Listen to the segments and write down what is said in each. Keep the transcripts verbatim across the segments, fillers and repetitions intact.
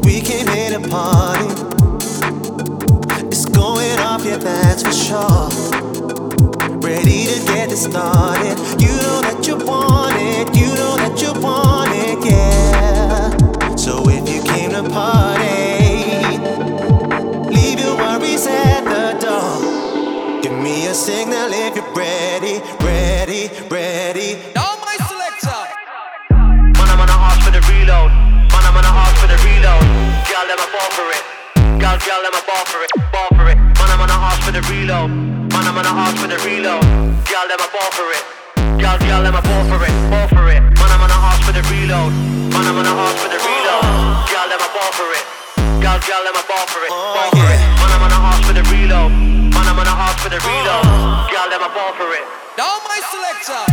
We came here to party. It's going off, yeah, that's for sure. Ready to get it started. You know that you want it. You know that you want it, yeah. So if you came to party, leave your worries at the door. Give me a signal if you're ready, ready, ready. Now my selector. Man, I'm on a horse for the reload. Man, I'm on a horse for the reload. Girl, let me fall for it. Girl, girl, let me fall for it. Fall for it. Man, I'm on a horse for the reload. Man, I'm on a horse for the reload. Girl, let me fall for it. Girl, girl, let me fall for it. Fall for it. Man, I'm on a horse for the reload. Man, I'm on a horse for the reload. Girl, let me fall for it. Girl, girl, let me fall for it. Fall for it. Man, I'm on a horse for the reload. Man, I'm on a horse for the reload. Girl, let me fall for it. Now my selector.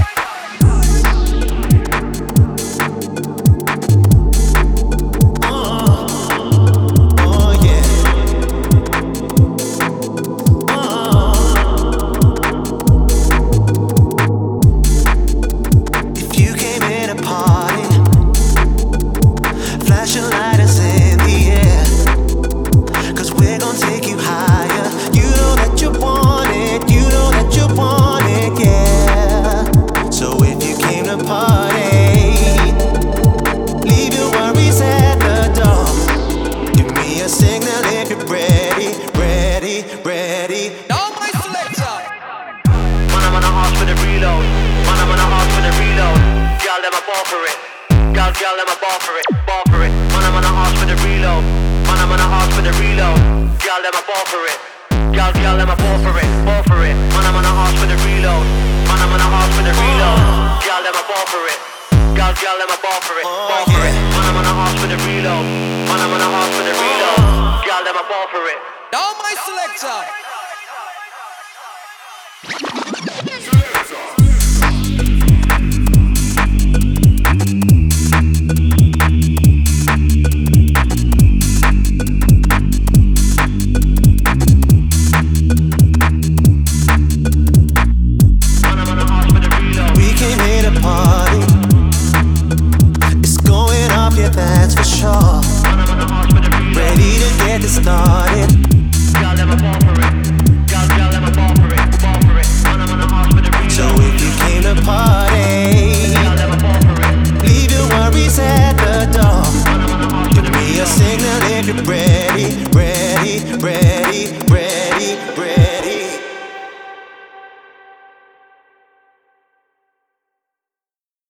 Girl, let me ball for it, ball for it. Man, I'm on a horse for the reload. Man, I'm on a horse for the reload. Girl, let me ball for it. Girl, girl, let me ball for it, ball for it. Man, I'm on a horse for the reload. Man, I'm on a horse for the reload. Girl, let me ball for it. Girl, girl, let me ball for it, ball for it. Man, I'm on a horse